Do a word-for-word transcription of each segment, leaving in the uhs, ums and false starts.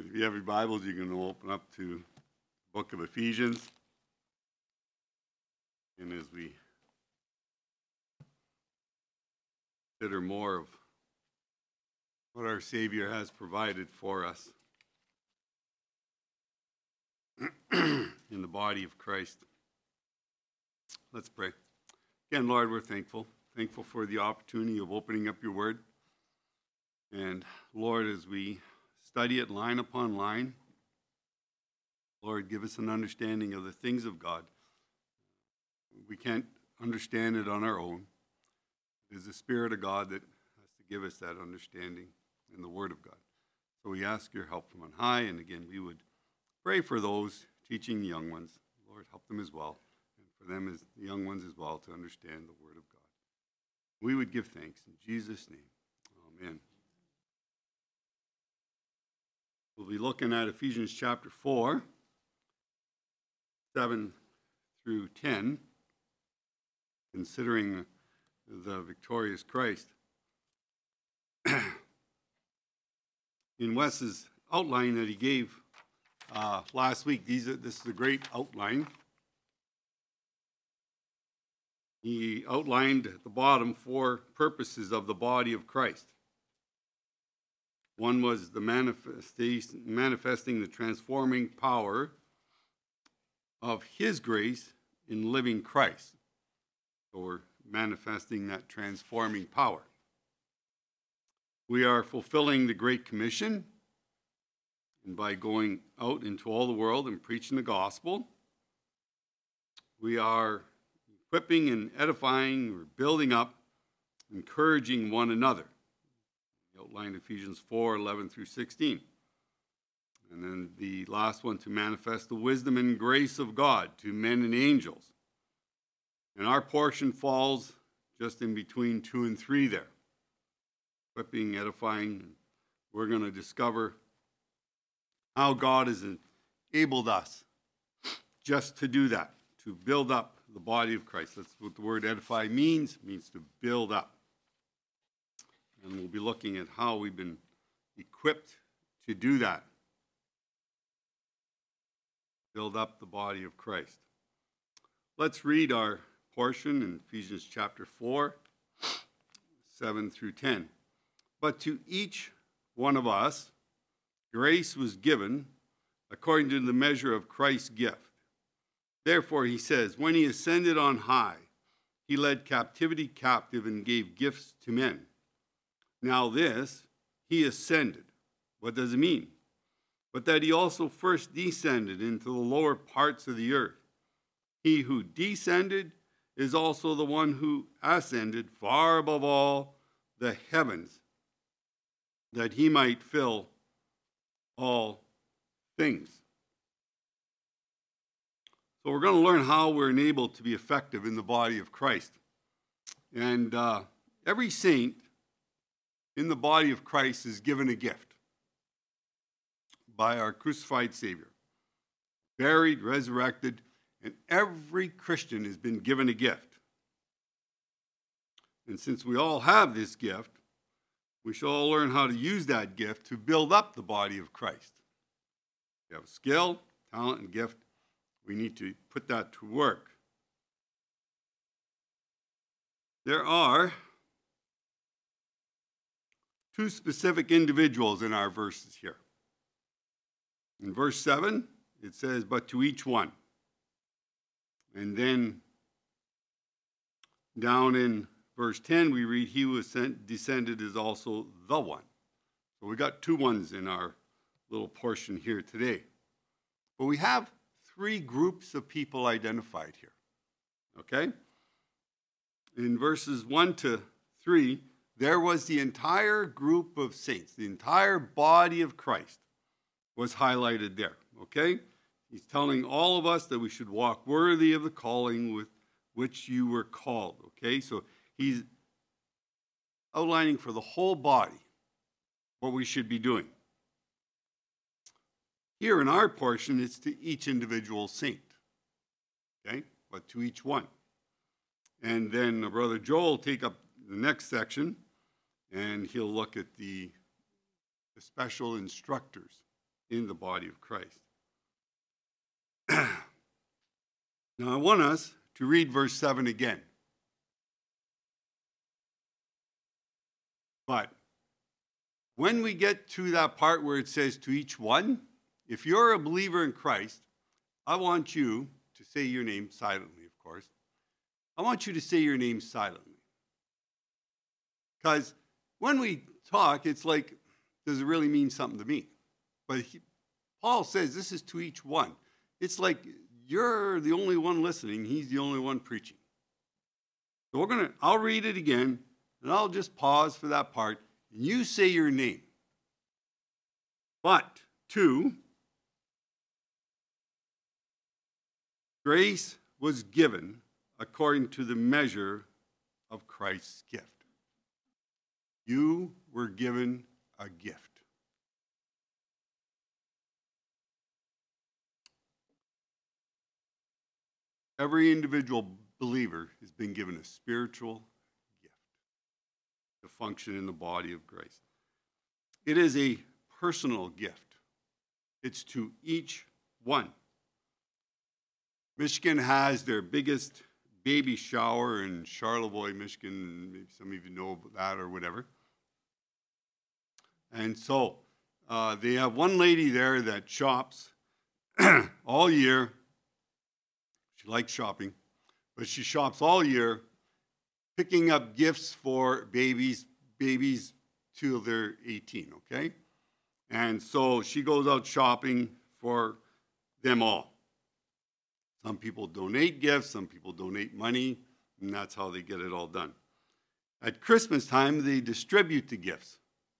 If you have your Bibles, you can open up to the book of Ephesians. And as we consider more of what our Savior has provided for us in the body of Christ. Let's pray. Again, Lord, we're thankful. Thankful for the opportunity of opening up your word. And Lord, as we study it line upon line, Lord, give us an understanding of the things of God. We can't understand it on our own. It is the Spirit of God that has to give us that understanding in the Word of God. So we ask your help from on high, and again, we would pray for those teaching the young ones. Lord, help them as well, and for them as the young ones as well to understand the Word of God. We would give thanks in Jesus' name. Amen. We'll be looking at Ephesians chapter four, seven through ten, considering the victorious Christ. In Wes's outline that he gave uh, last week, these are, this is a great outline. He outlined at the bottom four purposes of the body of Christ. One was the manifestation, manifesting the transforming power of his grace in living Christ. So we're manifesting that transforming power. We are fulfilling the Great Commission, and by going out into all the world and preaching the gospel, we are equipping and edifying, or building up, encouraging one another. He outlined Ephesians four, eleven through sixteen. And then the last one, to manifest the wisdom and grace of God to men and angels. And our portion falls just in between two and three there. Equipping, edifying. We're going to discover how God has enabled us just to do that, to build up the body of Christ. That's what the word edify means. It means to build up. And we'll be looking at how we've been equipped to do that. Build up the body of Christ. Let's read our portion in Ephesians chapter four, seven through ten. But to each one of us, grace was given according to the measure of Christ's gift. Therefore, he says, when he ascended on high, he led captivity captive and gave gifts to men. Now this, he ascended. What does it mean? But that he also first descended into the lower parts of the earth. He who descended is also the one who ascended far above all the heavens, that he might fill all things. So we're going to learn how we're enabled to be effective in the body of Christ. And uh, every saint in the body of Christ is given a gift by our crucified Savior. Buried, resurrected, and every Christian has been given a gift. And since we all have this gift, we shall all learn how to use that gift to build up the body of Christ. We have skill, talent, and gift. We need to put that to work. There are two specific individuals in our verses here. In verse seven, it says, but to each one. And then down in verse ten, we read, he who was sent, descended is also the one. So we got two ones in our little portion here today. But we have three groups of people identified here. Okay? In verses one to three, there was the entire group of saints, the entire body of Christ was highlighted there. Okay? He's telling all of us that we should walk worthy of the calling with which you were called. Okay? So he's outlining for the whole body what we should be doing. Here in our portion, it's to each individual saint. Okay? But to each one. And then Brother Joel will take up the next section, and he'll look at the, the special instructors in the body of Christ. Now I want us to read verse seven again. But when we get to that part where it says to each one, if you're a believer in Christ, I want you to say your name silently, of course. I want you to say your name silently. Because when we talk, it's like, does it really mean something to me? But he, Paul says this is to each one. It's like you're the only one listening. He's the only one preaching. So we're going to, I'll read it again, and I'll just pause for that part, and you say your name. But to grace was given according to the measure of Christ's gift. You were given a gift. Every individual believer has been given a spiritual gift to function in the body of grace. It is a personal gift. It's to each one. Michigan has their biggest baby shower in Charlevoix, Michigan. Maybe some of you know about that or whatever. And so uh, they have one lady there that shops all year. She likes shopping, but she shops all year, picking up gifts for babies, babies till they're eighteen, okay? And so she goes out shopping for them all. Some people donate gifts, some people donate money, and that's how they get it all done. At Christmas time, they distribute the gifts.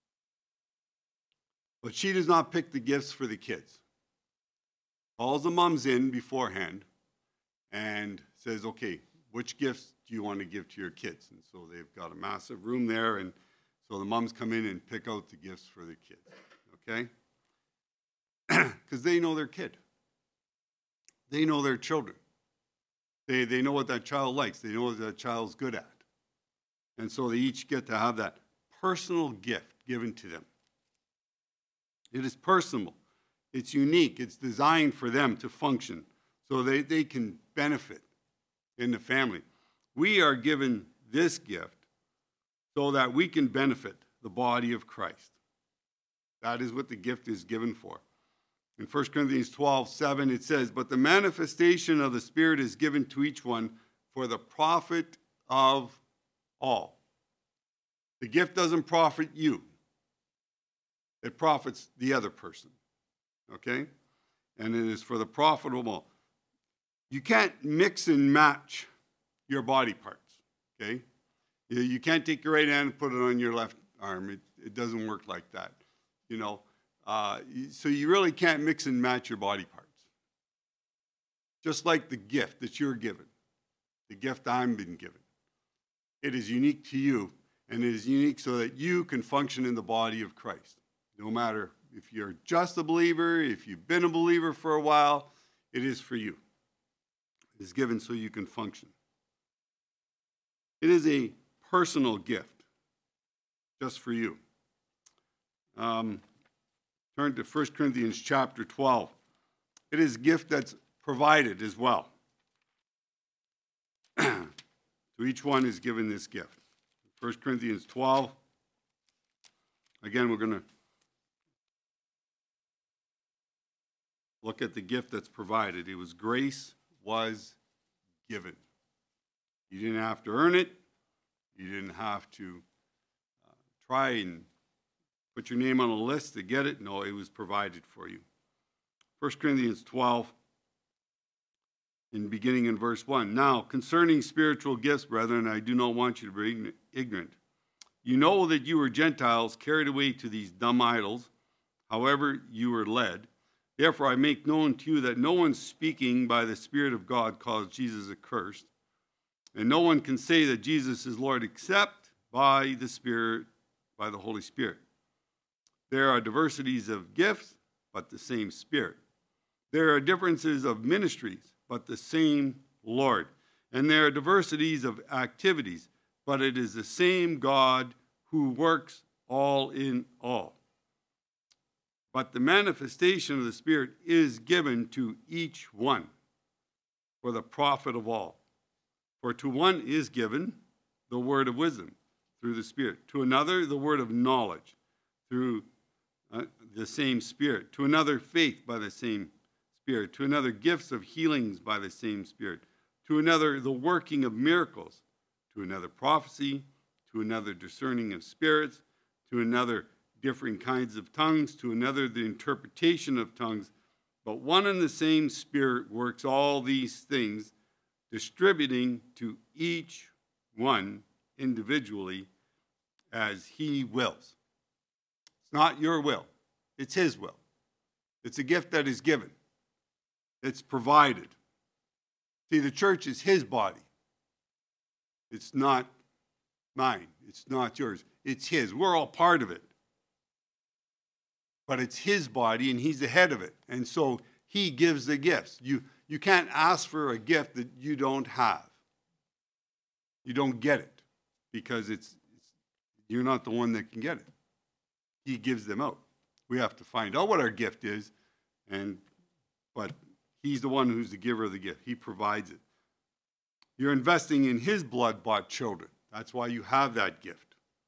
But she does not pick the gifts for the kids. Calls the moms in beforehand and says, okay, which gifts do you want to give to your kids? And so they've got a massive room there, and so the moms come in and pick out the gifts for the kids, okay? Because they know their kid. They know their children. They, they know what that child likes. They know what that child's good at. And so they each get to have that personal gift given to them. It is personal. It's unique. It's designed for them to function so they, they can benefit in the family. We are given this gift so that we can benefit the body of Christ. That is what the gift is given for. In First Corinthians twelve seven, it says, but the manifestation of the Spirit is given to each one for the profit of all. The gift doesn't profit you. It profits the other person, okay? And it is for the profit of all. You can't mix and match your body parts, okay? You, you can't take your right hand and put it on your left arm. It, it doesn't work like that, you know? Uh, so you really can't mix and match your body parts. Just like the gift that you're given, the gift I've been given. It is unique to you, and it is unique so that you can function in the body of Christ. No matter if you're just a believer, if you've been a believer for a while, it is for you. It is given so you can function. It is a personal gift, just for you. Um, turn to First Corinthians chapter twelve. It is a gift that's provided as well. To each one is given this gift. First Corinthians twelve. Again, we're going to look at the gift that's provided. It was grace was given. You didn't have to earn it. You didn't have to uh, try and put your name on a list to get it. No, it was provided for you. First Corinthians twelve, in beginning in verse one. Now, concerning spiritual gifts, brethren, I do not want you to be ignorant. You know that you were Gentiles carried away to these dumb idols, however you were led. Therefore, I make known to you that no one speaking by the Spirit of God calls Jesus accursed, and no one can say that Jesus is Lord except by the Spirit, by the Holy Spirit. There are diversities of gifts, but the same Spirit. There are differences of ministries, but the same Lord. And there are diversities of activities, but it is the same God who works all in all. But the manifestation of the Spirit is given to each one for the profit of all. For to one is given the word of wisdom through the Spirit, to another the word of knowledge through uh, the same Spirit, to another faith by the same Spirit, to another gifts of healings by the same Spirit, to another the working of miracles, to another prophecy, to another discerning of spirits, to another differing kinds of tongues, to another the interpretation of tongues. But one and the same Spirit works all these things, distributing to each one individually as he wills. It's not your will, it's his will. It's a gift that is given. It's provided. See, the church is his body. It's not mine. It's not yours. It's his. We're all part of it. But it's his body, and he's the head of it. And so he gives the gifts. You, you can't ask for a gift that you don't have. You don't get it because it's, it's you're not the one that can get it. He gives them out. We have to find out what our gift is, and but he's the one who's the giver of the gift. He provides it. You're investing in his blood-bought children. That's why you have that gift.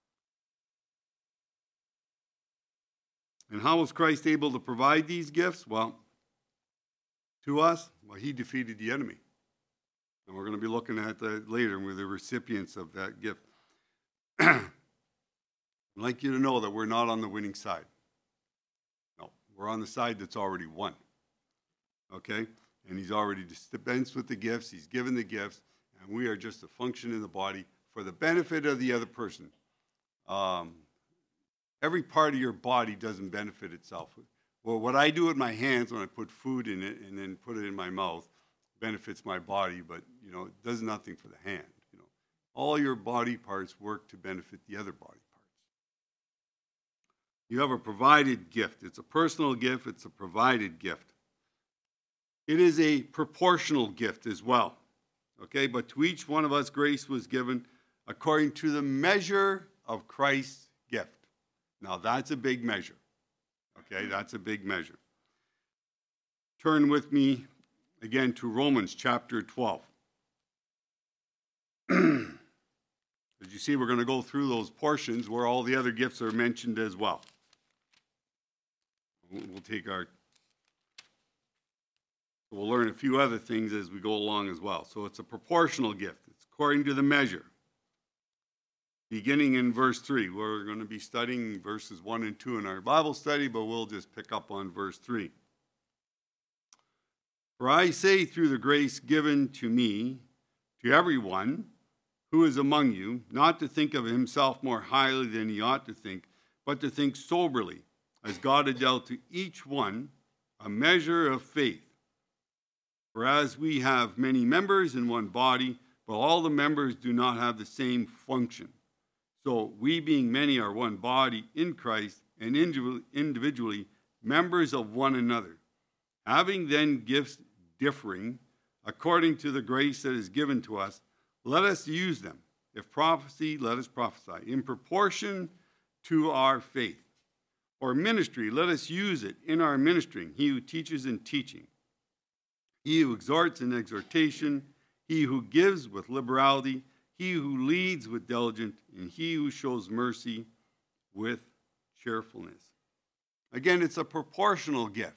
And how was Christ able to provide these gifts? Well, to us, well, he defeated the enemy. And we're going to be looking at that later, and we're the recipients of that gift. I'd like you to know that we're not on the winning side. No, we're on the side that's already won. Okay? And he's already dispensed with the gifts. He's given the gifts. And we are just a function in the body for the benefit of the other person. Um, every part of your body doesn't benefit itself. Well, what I do with my hands when I put food in it and then put it in my mouth benefits my body, but, you know, it does nothing for the hand. You know, all your body parts work to benefit the other body parts. You have a provided gift. It's a personal gift. It's a provided gift. It is a proportional gift as well. Okay, but to each one of us grace was given according to the measure of Christ's gift. Now that's a big measure. Okay, that's a big measure. Turn with me again to Romans chapter twelve. As you see, we're going to go through those portions where all the other gifts are mentioned as well. We'll take our We'll learn a few other things as we go along as well. So it's a proportional gift. It's according to the measure. Beginning in verse three. We're going to be studying verses one and two in our Bible study, but we'll just pick up on verse three. For I say through the grace given to me, to everyone who is among you, not to think of himself more highly than he ought to think, but to think soberly, as God had dealt to each one a measure of faith. For as we have many members in one body, but all the members do not have the same function. So we, being many, are one body in Christ, and individually members of one another. Having then gifts differing, according to the grace that is given to us, let us use them. If prophecy, let us prophesy, in proportion to our faith. Or ministry, let us use it in our ministering. He who teaches in teaching. He who exhorts in exhortation, he who gives with liberality, he who leads with diligence, and he who shows mercy with cheerfulness. Again, it's a proportional gift.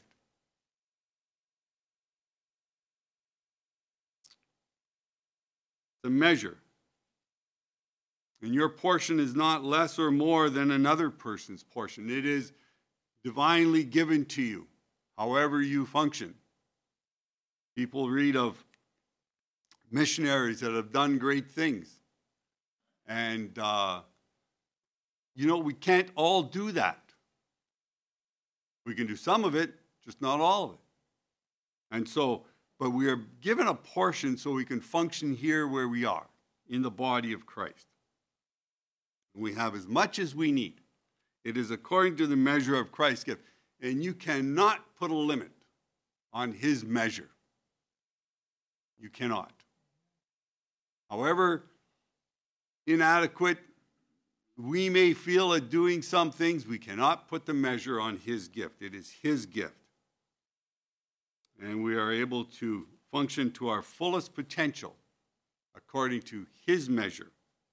It's a measure. And your portion is not less or more than another person's portion. It is divinely given to you, however you function. People read of missionaries that have done great things. And, uh, you know, we can't all do that. We can do some of it, just not all of it. And so, but we are given a portion so we can function here where we are, in the body of Christ. And we have as much as we need. It is according to the measure of Christ's gift. And you cannot put a limit on his measure. You cannot. However inadequate we may feel at doing some things, we cannot put the measure on his gift. It is his gift. And we are able to function to our fullest potential according to his measure.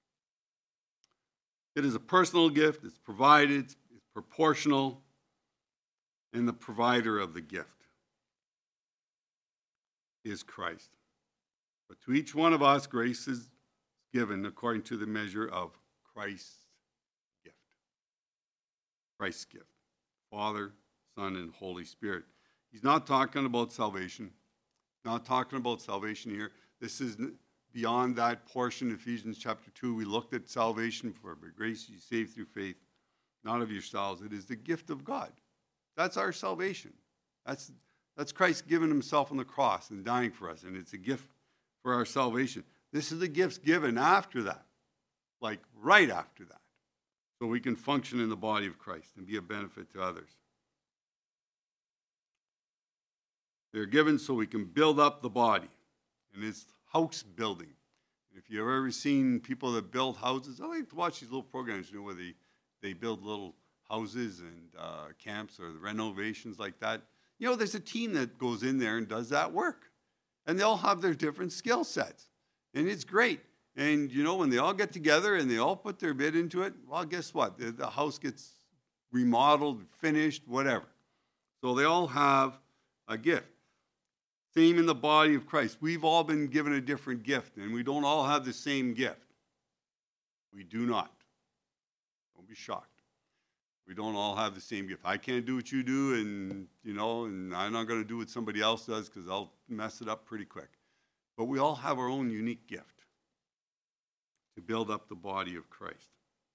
It is a personal gift. It's provided. It's proportional. And the provider of the gift is Christ. But to each one of us, grace is given according to the measure of Christ's gift. Christ's gift. Father, Son, and Holy Spirit. He's not talking about salvation. Not talking about salvation here. This is beyond that portion. Ephesians chapter two, we looked at salvation. For by grace you saved through faith, not of yourselves. It is the gift of God. That's our salvation. That's, that's Christ giving himself on the cross and dying for us. And it's a gift for our salvation. This is the gifts given after that. Like right after that. So we can function in the body of Christ and be a benefit to others. They're given so we can build up the body. And it's house building. If you've ever seen people that build houses, I like to watch these little programs, you know, where they, they build little houses and uh, camps or renovations like that. You know, there's a team that goes in there and does that work. And they all have their different skill sets. And it's great. And, you know, when they all get together and they all put their bit into it, well, guess what? The, the house gets remodeled, finished, whatever. So they all have a gift. Same in the body of Christ. We've all been given a different gift, and we don't all have the same gift. We do not. Don't be shocked. We don't all have the same gift. I can't do what you do, and, you know, and I'm not going to do what somebody else does because I'll mess it up pretty quick. But we all have our own unique gift to build up the body of Christ.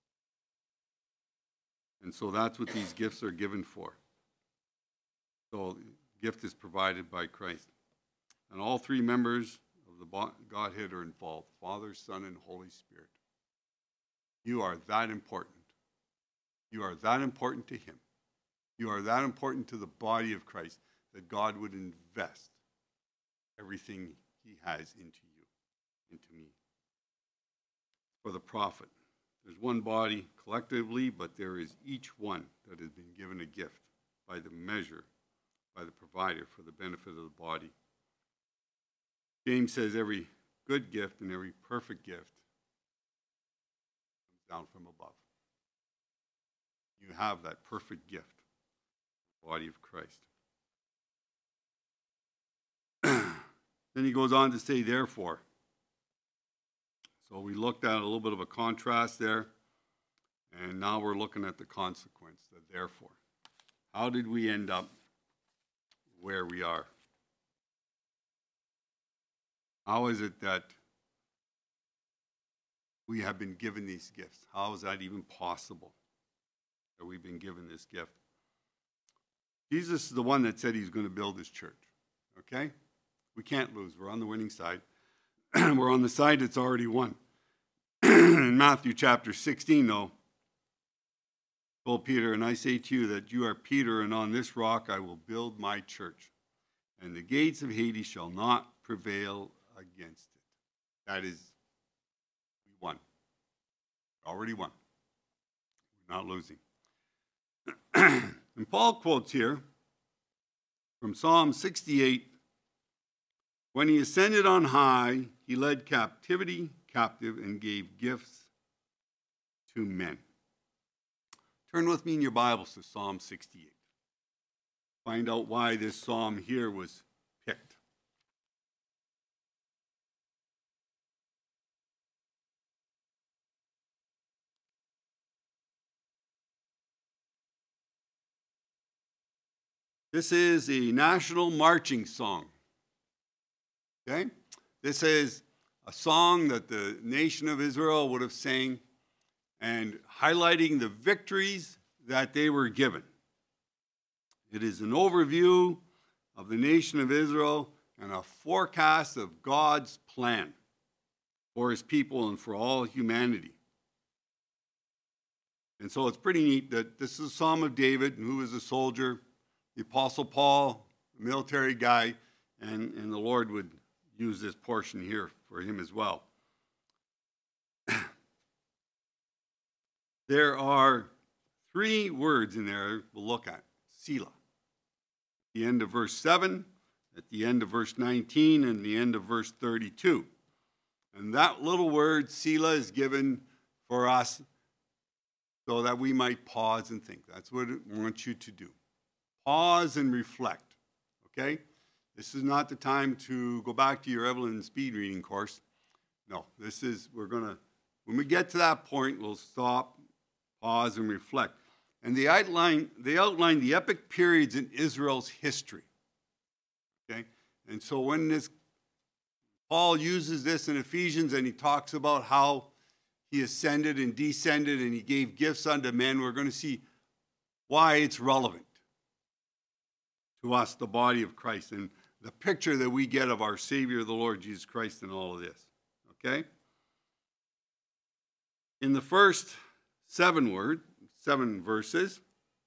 And so that's what these gifts are given for. So the gift is provided by Christ. And all three members of the Godhead are involved, Father, Son, and Holy Spirit. You are that important. You are that important to him. You are that important to the body of Christ that God would invest everything he has into you, into me. For the prophet, there's one body collectively, but there is each one that has been given a gift by the measure, by the provider for the benefit of the body. James says every good gift and every perfect gift comes down from above. You have that perfect gift, the body of Christ. Then he goes on to say, therefore. So we looked at a little bit of a contrast there, and now we're looking at the consequence, the therefore. How did we end up where we are? How is it that we have been given these gifts? How is that even possible that we've been given this gift? Jesus is the one that said he's going to build his church, okay? We can't lose. We're on the winning side. We're on the side that's already won. In Matthew chapter sixteen, though, told Peter, and I say to you that you are Peter, and on this rock I will build my church, and the gates of Hades shall not prevail against it. That is, we won. Already won. We're not losing. And Paul quotes here from Psalm sixty-eight, when he ascended on high, he led captivity captive and gave gifts to men. Turn with me in your Bibles to Psalm sixty-eight. Find out why this psalm here was picked. This is a national marching song. Okay? This is a song that the nation of Israel would have sang and highlighting the victories that they were given. It is an overview of the nation of Israel and a forecast of God's plan for his people and for all humanity. And so it's pretty neat that this is a Psalm of David, who was a soldier, the Apostle Paul, a military guy, and, and the Lord would use this portion here for him as well. there are three words in there we'll look at. Selah. At the end of verse seven, at the end of verse nineteen, and the end of verse thirty-two. And that little word, Selah, is given for us so that we might pause and think. That's what it wants you to do. Pause and reflect, okay? This is not the time to go back to your Evelyn speed reading course. No, this is, we're going to, when we get to that point, we'll stop, pause, and reflect. And they outline, they outline the epic periods in Israel's history, okay? And so when this, Paul uses this in Ephesians and he talks about how he ascended and descended and he gave gifts unto men, we're going to see why it's relevant to us, the body of Christ, and the picture that we get of our Savior, the Lord Jesus Christ, in all of this. Okay? In the first seven word, seven verses,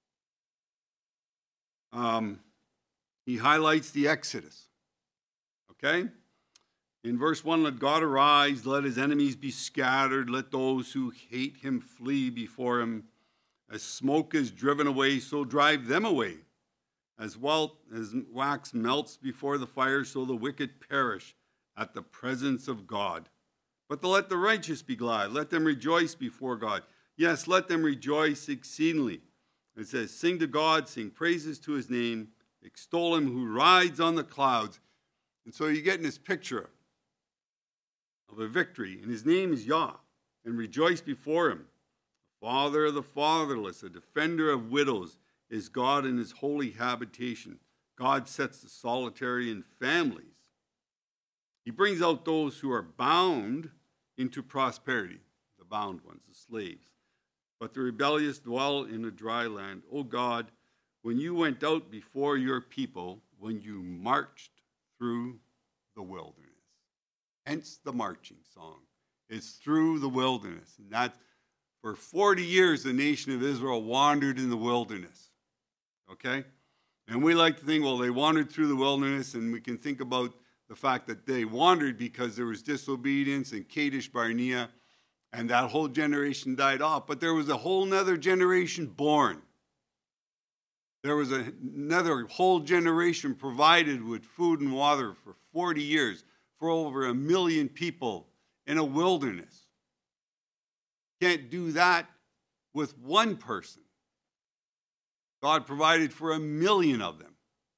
um, he highlights the Exodus. Okay? In verse one, let God arise, let his enemies be scattered, let those who hate him flee before him. As smoke is driven away, so drive them away. As well as wax melts before the fire, so the wicked perish at the presence of God. But to let the righteous be glad, let them rejoice before God. Yes, let them rejoice exceedingly. It says, sing to God, sing praises to his name, extol him who rides on the clouds. And so you get in this picture of a victory, and his name is Yah, and rejoice before him. The Father of the fatherless, a defender of widows, is God in his holy habitation. God sets the solitary in families. He brings out those who are bound into prosperity, the bound ones, the slaves. But the rebellious dwell in a dry land. O God, when you went out before your people, when you marched through the wilderness. Hence the marching song. It's through the wilderness. And that for forty years, the nation of Israel wandered in the wilderness. Okay? And we like to think, well, they wandered through the wilderness, and we can think about the fact that they wandered because there was disobedience in Kadesh Barnea, and that whole generation died off. But there was a whole nother generation born. There was a, another whole generation provided with food and water for forty years, for over a million people in a wilderness. Can't do that with one person. God provided for a million of them.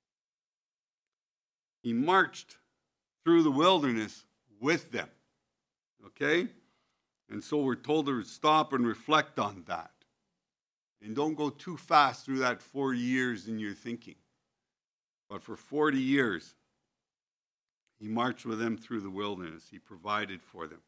He marched through the wilderness with them. Okay? And so we're told to stop and reflect on that. And don't go too fast through that forty years in your thinking. But for forty years, he marched with them through the wilderness. He provided for them.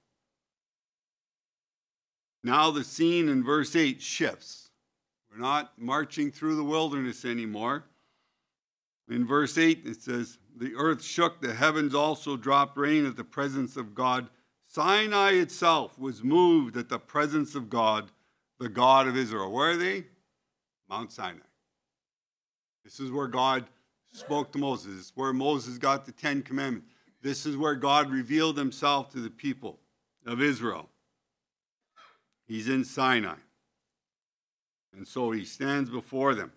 Now the scene in verse eight shifts. We're not marching through the wilderness anymore. In verse eight, it says, the earth shook, the heavens also dropped rain at the presence of God. Sinai itself was moved at the presence of God, the God of Israel. Where are they? Mount Sinai. This is where God spoke to Moses. This is where Moses got the Ten Commandments. This is where God revealed himself to the people of Israel. He's in Sinai. And so he stands before them.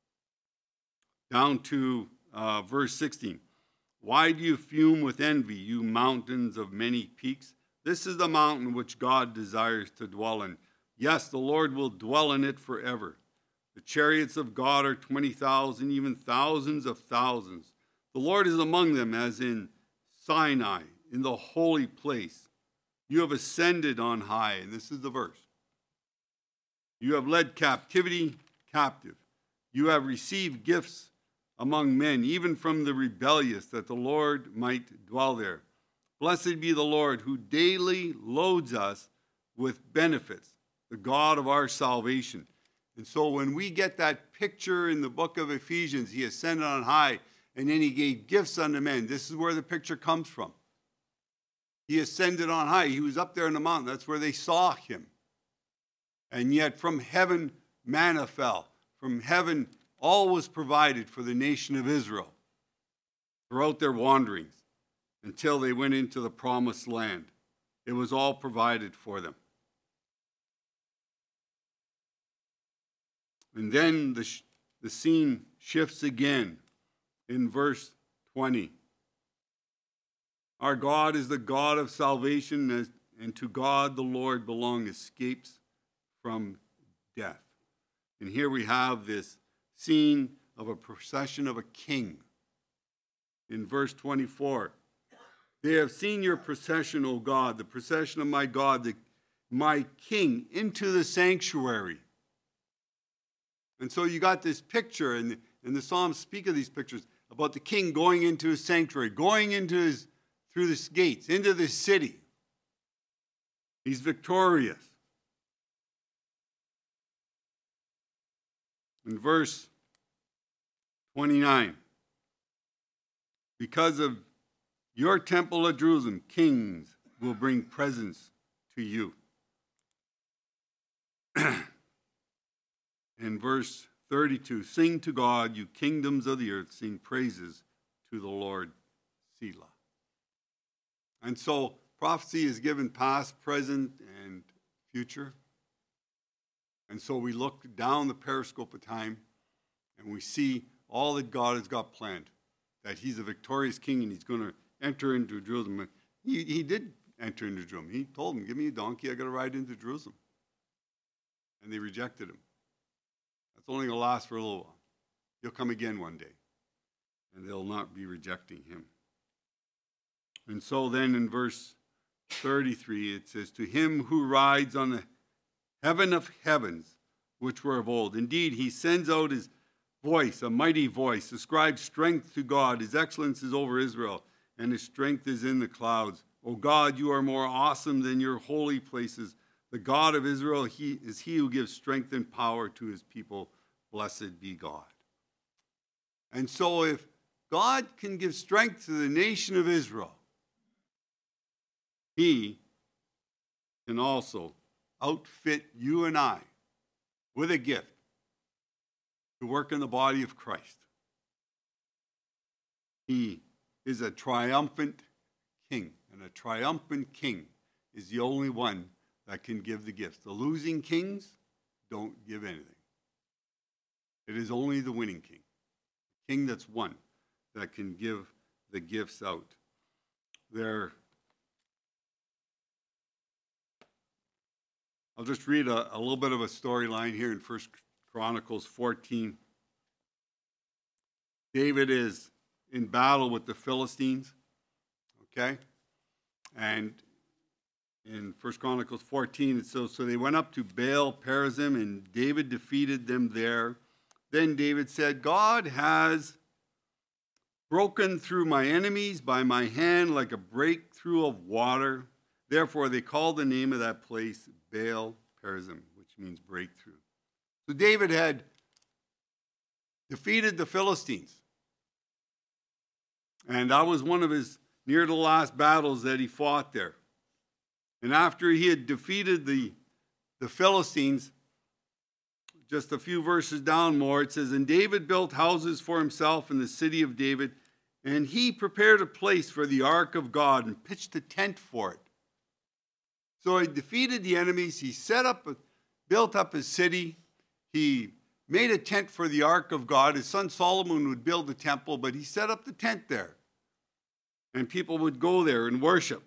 Down to uh, verse sixteen. Why do you fume with envy, you mountains of many peaks? This is the mountain which God desires to dwell in. Yes, the Lord will dwell in it forever. The chariots of God are twenty thousand, even thousands of thousands. The Lord is among them as in Sinai, in the holy place. You have ascended on high. And this is the verse. You have led captivity captive. You have received gifts among men, even from the rebellious, that the Lord might dwell there. Blessed be the Lord, who daily loads us with benefits, the God of our salvation. And so when we get that picture in the book of Ephesians, he ascended on high, and then he gave gifts unto men. This is where the picture comes from. He ascended on high. He was up there in the mountain. That's where they saw him. And yet from heaven manna fell. From heaven all was provided for the nation of Israel throughout their wanderings until they went into the promised land. It was all provided for them. And then the, sh- the scene shifts again in verse twenty. Our God is the God of salvation, and to God the Lord belong escapes from death. And here we have this scene of a procession of a king. In verse twenty-four, they have seen your procession, O God, the procession of my God, the, my king, into the sanctuary. And so you got this picture, and, and the Psalms speak of these pictures about the king going into his sanctuary, going into his through the gates, into the city. He's victorious. In verse twenty-nine, because of your temple at Jerusalem, kings will bring presents to you. In verse thirty-two, sing to God, you kingdoms of the earth, sing praises to the Lord, Selah. And so prophecy is given past, present, and future. And so we look down the periscope of time and we see all that God has got planned, that he's a victorious king and he's going to enter into Jerusalem. He, he did enter into Jerusalem. He told them, give me a donkey, I got to ride into Jerusalem. And they rejected him. That's only going to last for a little while. He'll come again one day, and they'll not be rejecting him. And so then in verse thirty-three, it says, to him who rides on the heaven of heavens, which were of old. Indeed, he sends out his voice, a mighty voice, ascribes strength to God. His excellence is over Israel, and his strength is in the clouds. O God, you are more awesome than your holy places. The God of Israel he is he who gives strength and power to his people. Blessed be God. And so if God can give strength to the nation of Israel, he can also outfit you and I with a gift to work in the body of Christ. He is a triumphant king, and a triumphant king is the only one that can give the gifts. The losing kings don't give anything. It is only the winning king, the king that's won, that can give the gifts out. There, I'll just read a, a little bit of a storyline here in First Chronicles fourteen. David is in battle with the Philistines, okay? And in First Chronicles fourteen, it says, so they went up to Baal Perazim, and David defeated them there. Then David said, God has broken through my enemies by my hand like a breakthrough of water. Therefore, they called the name of that place Baal Perazim, which means breakthrough. So David had defeated the Philistines. And that was one of his near the last battles that he fought there. And after he had defeated the, the Philistines, just a few verses down more, it says, and David built houses for himself in the city of David, and he prepared a place for the ark of God and pitched a tent for it. So he defeated the enemies. He set up, a, built up his city. He made a tent for the ark of God. His son Solomon would build the temple, but he set up the tent there. And people would go there and worship.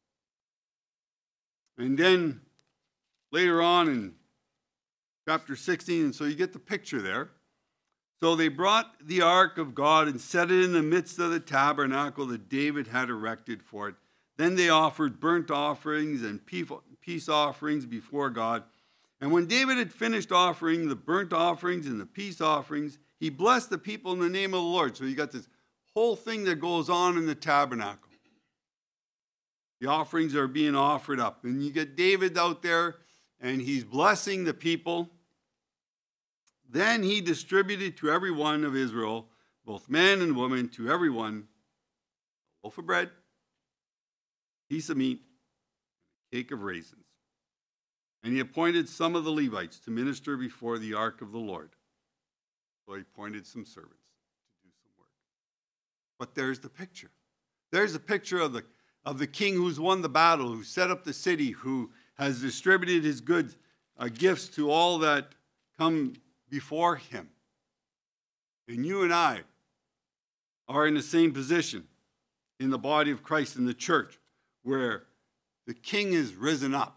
And then later on in chapter sixteen, and so you get the picture there. So they brought the ark of God and set it in the midst of the tabernacle that David had erected for it. Then they offered burnt offerings and peace offerings before God. And when David had finished offering the burnt offerings and the peace offerings, he blessed the people in the name of the Lord. So you got this whole thing that goes on in the tabernacle. The offerings are being offered up. And you get David out there, and he's blessing the people. Then he distributed to every one of Israel, both man and woman, to everyone, a loaf of bread, piece of meat, a cake of raisins. And he appointed some of the Levites to minister before the ark of the Lord. So he appointed some servants to do some work. But there's the picture. There's a picture of the, of the king who's won the battle, who set up the city, who has distributed his goods, uh, gifts to all that come before him. And you and I are in the same position in the body of Christ, in the church, where the King is risen up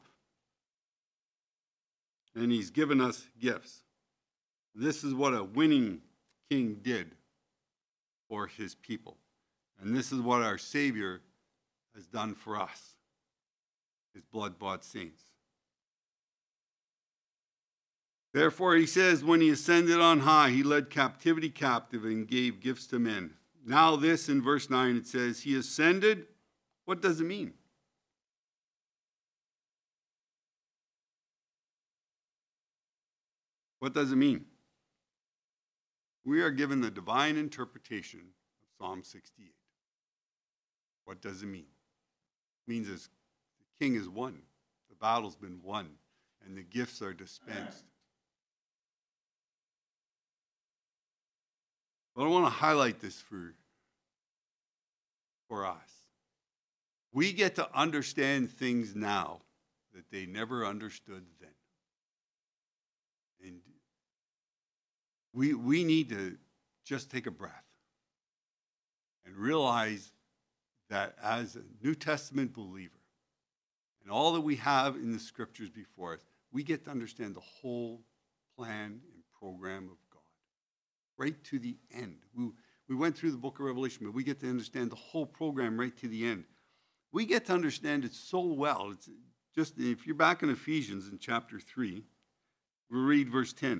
and he's given us gifts. This is what a winning king did for his people. And this is what our Savior has done for us, his blood-bought saints. Therefore, he says, when he ascended on high, he led captivity captive and gave gifts to men. Now this, in verse nine, it says, he ascended. What does it mean? What does it mean? We are given the divine interpretation of Psalm sixty-eight. What does it mean? It means as the king is won, the battle's been won, and the gifts are dispensed. But I want to highlight this for, for us. We get to understand things now that they never understood then. And we, we need to just take a breath and realize that as a New Testament believer, and all that we have in the scriptures before us, we get to understand the whole plan and program of God, right to the end. We, we went through the book of Revelation, but we get to understand the whole program right to the end. We get to understand it so well. It's just, if you're back in Ephesians in chapter three, we'll read verse ten.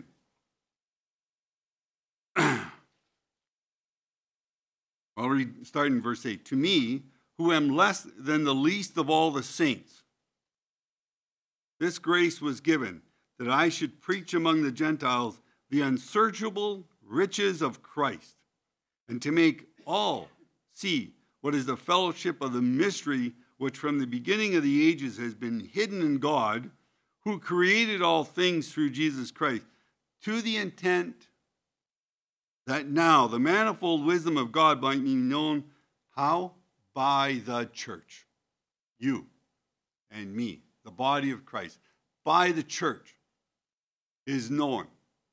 I'll read starting in verse eight. To me, who am less than the least of all the saints, this grace was given, that I should preach among the Gentiles the unsearchable riches of Christ, and to make all see what is the fellowship of the mystery which from the beginning of the ages has been hidden in God, who created all things through Jesus Christ, to the intent that now the manifold wisdom of God might be known, how? By the church. You and me, the body of Christ, by the church is known.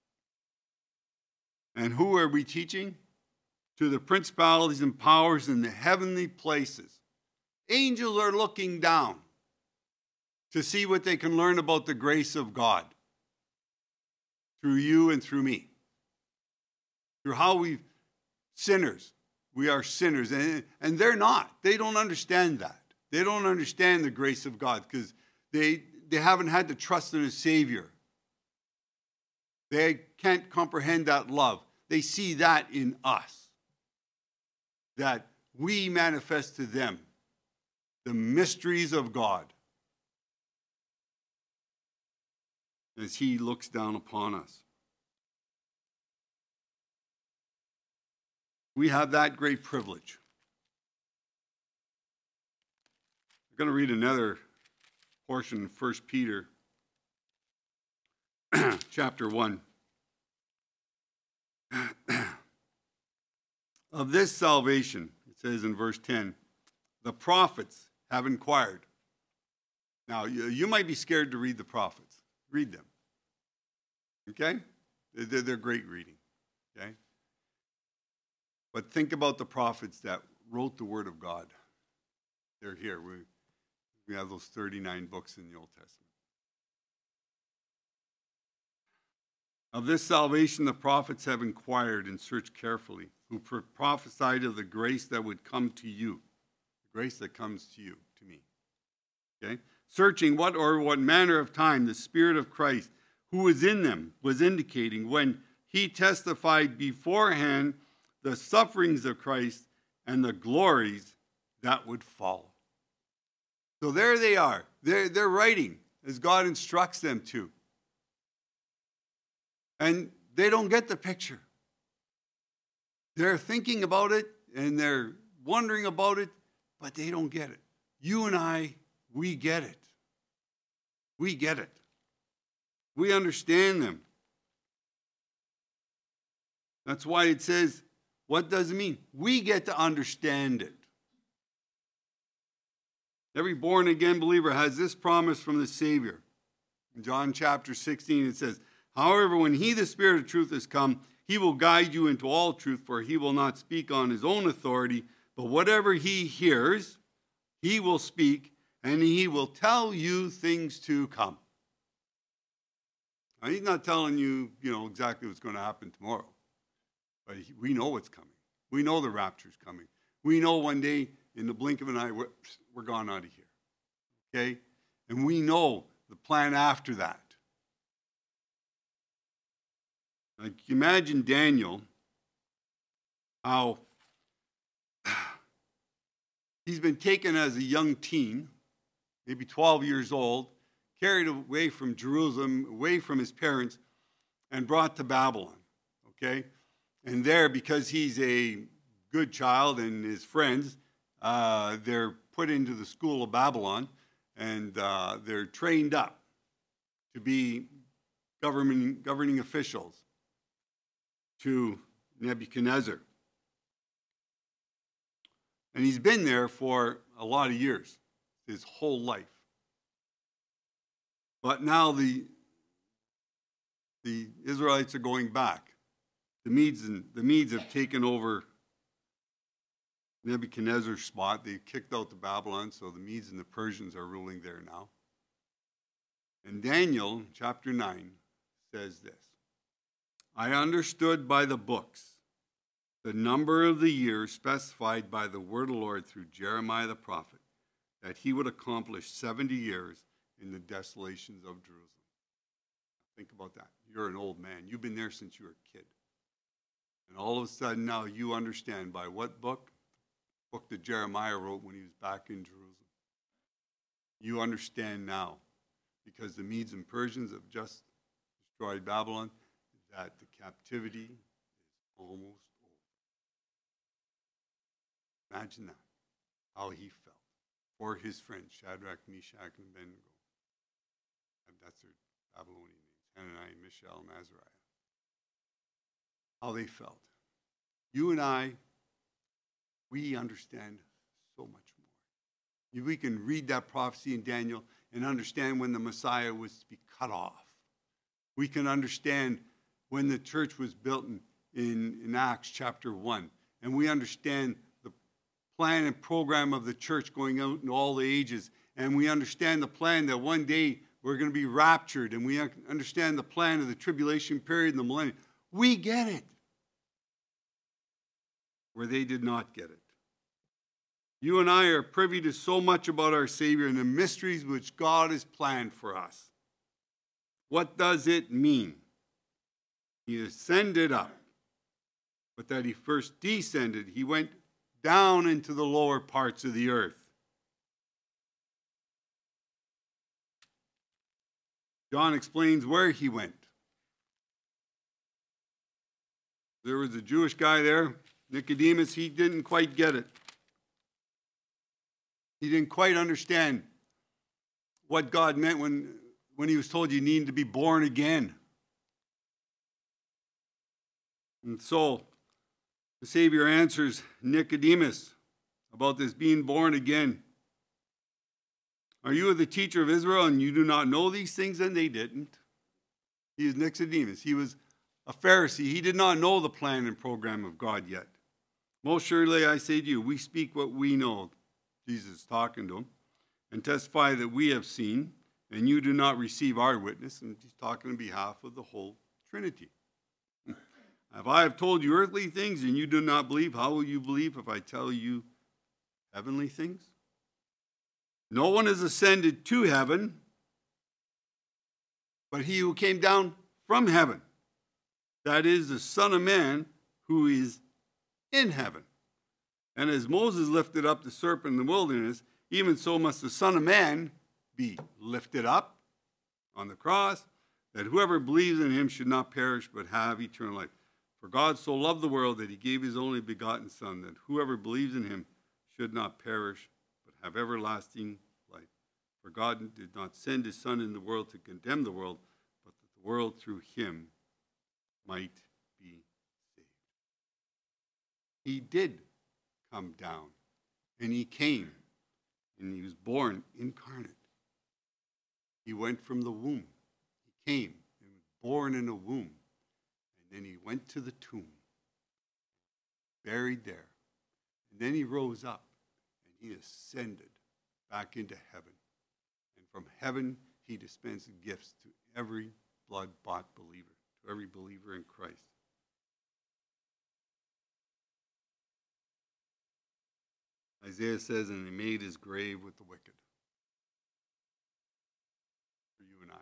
And who are we teaching? To the principalities and powers in the heavenly places. Angels are looking down to see what they can learn about the grace of God through you and through me. Through how we, sinners, we are sinners. And, and they're not. They don't understand that. They don't understand the grace of God because they, they haven't had to trust in a Savior. They can't comprehend that love. They see that in us, that we manifest to them the mysteries of God as he looks down upon us. We have that great privilege. I'm going to read another portion in First Peter chapter one. Of this salvation, it says in verse ten, the prophets have inquired. Now, you, you might be scared to read the prophets. Read them. Okay? They're, they're great reading. Okay? But think about the prophets that wrote the Word of God. They're here. We, we have those thirty-nine books in the Old Testament. Of this salvation, the prophets have inquired and searched carefully, who prophesied of the grace that would come to you. The grace that comes to you, to me. Okay? Searching what or what manner of time the Spirit of Christ, who was in them, was indicating when he testified beforehand the sufferings of Christ and the glories that would follow. So there they are. They're, they're writing as God instructs them to. And they don't get the picture. They're thinking about it and they're wondering about it, but they don't get it. You and I, we get it. We get it. We understand them. That's why it says, what does it mean? We get to understand it. Every born-again believer has this promise from the Savior. In John chapter sixteen, it says, However, when he, the Spirit of truth, has come, he will guide you into all truth, for he will not speak on his own authority, but whatever he hears, he will speak, and he will tell you things to come. Now, he's not telling you, you know, exactly what's going to happen tomorrow, but he, we know what's coming. We know the rapture's coming. We know one day, in the blink of an eye, we're, we're gone out of here. Okay? And we know the plan after that. Like, imagine Daniel, how he's been taken as a young teen, maybe twelve years old, carried away from Jerusalem, away from his parents, and brought to Babylon, okay? And there, because he's a good child and his friends, uh, they're put into the school of Babylon, and uh, they're trained up to be governing, governing officials to Nebuchadnezzar. And he's been there for a lot of years, his whole life. But now the, the Israelites are going back. The Medes, and, the Medes have taken over Nebuchadnezzar's spot. They kicked out the Babylon, so the Medes and the Persians are ruling there now. And Daniel, chapter nine, says this: I understood by the books the number of the years specified by the word of the Lord through Jeremiah the prophet, that he would accomplish seventy years in the desolations of Jerusalem. Think about that. You're an old man. You've been there since you were a kid. And all of a sudden now you understand by what book? The book that Jeremiah wrote when he was back in Jerusalem. You understand now, because the Medes and Persians have just destroyed Babylon, that the captivity is almost over. Imagine that, how he felt for his friends, Shadrach, Meshach, and Abednego. That's their Babylonian names, Hananiah, Mishael, and Azariah. How they felt. You and I, we understand so much more. We can read that prophecy in Daniel and understand when the Messiah was to be cut off. We can understand when the church was built in, in, in Acts chapter one. And we understand the plan and program of the church going out in all the ages. And we understand the plan that one day we're going to be raptured. And we understand the plan of the tribulation period and the millennium. We get it. Where they did not get it. You and I are privy to so much about our Savior and the mysteries which God has planned for us. What does it mean? He ascended up, but that he first descended, he went down into the lower parts of the earth. John explains where he went. There was a Jewish guy there, Nicodemus. He didn't quite get it. He didn't quite understand what God meant when, when he was told you need to be born again. And so the Savior answers Nicodemus about this being born again. Are you the teacher of Israel and you do not know these things? And they didn't. He is Nicodemus. He was a Pharisee. He did not know the plan and program of God yet. Most surely I say to you, we speak what we know. Jesus is talking to him. And testify that we have seen, and you do not receive our witness. And he's talking on behalf of the whole Trinity. If I have told you earthly things and you do not believe, how will you believe if I tell you heavenly things? No one has ascended to heaven, but he who came down from heaven. That is the Son of Man who is in heaven. And as Moses lifted up the serpent in the wilderness, even so must the Son of Man be lifted up on the cross, that whoever believes in him should not perish but have eternal life. For God so loved the world that he gave his only begotten Son, that whoever believes in him should not perish but have everlasting life. For God did not send his Son in the world to condemn the world, but that the world through him might be saved. He did come down, and he came, and he was born incarnate. He went from the womb. He came and was born in a womb. And then he went to the tomb, buried there. And then he rose up and he ascended back into heaven. And from heaven, he dispensed gifts to every blood-bought believer, to every believer in Christ. Isaiah says, and he made his grave with the wicked. For you and I.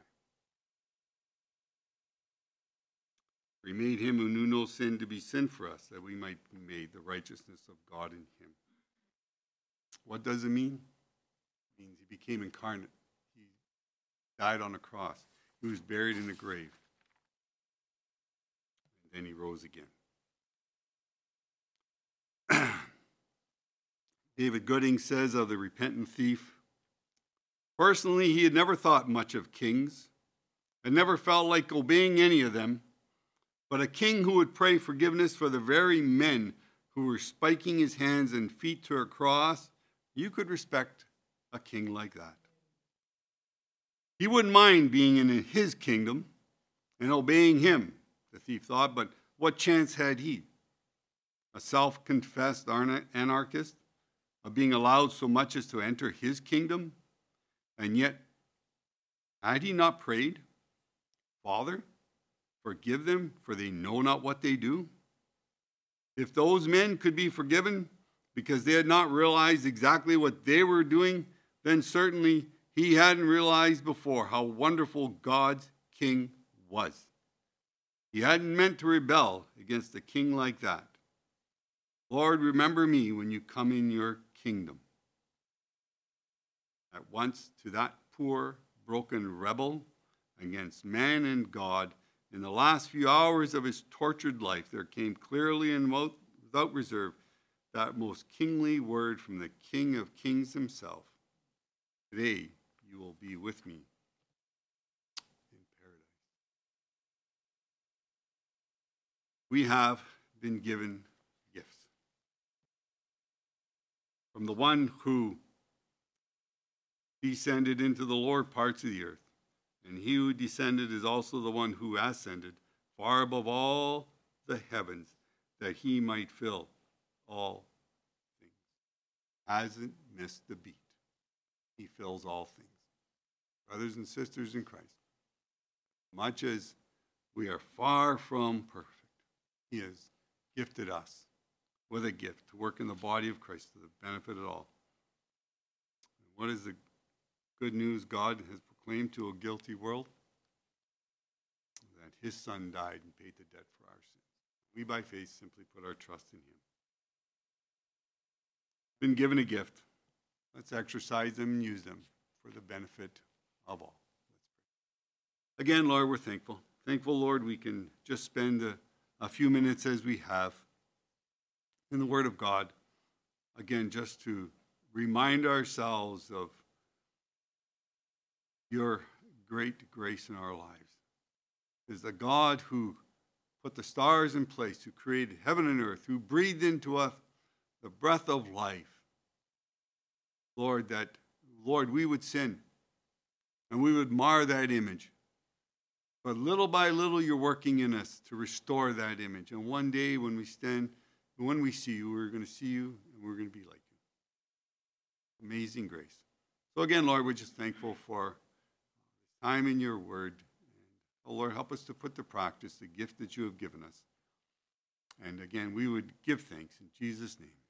For he made him who knew no sin to be sin for us, that we might be made the righteousness of God in him. What does it mean? It means he became incarnate. He died on a cross. He was buried in a grave. And then he rose again. David Gooding says of the repentant thief, personally, he had never thought much of kings and never felt like obeying any of them, but a king who would pray forgiveness for the very men who were spiking his hands and feet to a cross, you could respect a king like that. He wouldn't mind being in his kingdom and obeying him, the thief thought, but what chance had he? A self-confessed anarchist? Of being allowed so much as to enter his kingdom? And yet, had he not prayed, Father, forgive them, for they know not what they do? If those men could be forgiven because they had not realized exactly what they were doing, then certainly he hadn't realized before how wonderful God's king was. He hadn't meant to rebel against a king like that. Lord, remember me when you come in your kingdom. At once to that poor, broken rebel against man and God, in the last few hours of his tortured life, there came clearly and without reserve that most kingly word from the King of Kings himself. Today you will be with me in paradise. We have been given gifts from the one who descended into the lower parts of the earth. And he who descended is also the one who ascended far above all the heavens, that he might fill all things. Hasn't missed a beat. He fills all things. Brothers and sisters in Christ, much as we are far from perfect, he has gifted us with a gift to work in the body of Christ to the benefit of all. What is the good news God has proclaimed to a guilty world? That his son died and paid the debt for our sins. We by faith simply put our trust in him. Been given a gift. Let's exercise them and use them for the benefit of all. Let's pray. Again, Lord, we're thankful. Thankful, Lord, we can just spend a, a few minutes as we have in the Word of God. Again, just to remind ourselves of your great grace in our lives. It is the God who put the stars in place, who created heaven and earth, who breathed into us the breath of life. Lord, that, Lord, we would sin and we would mar that image. But little by little, you're working in us to restore that image. And one day when we stand, when we see you, we're going to see you and we're going to be like you. Amazing grace. So again, Lord, we're just thankful for time in your word. Oh, Lord, help us to put to practice the gift that you have given us. And again, we would give thanks in Jesus' name.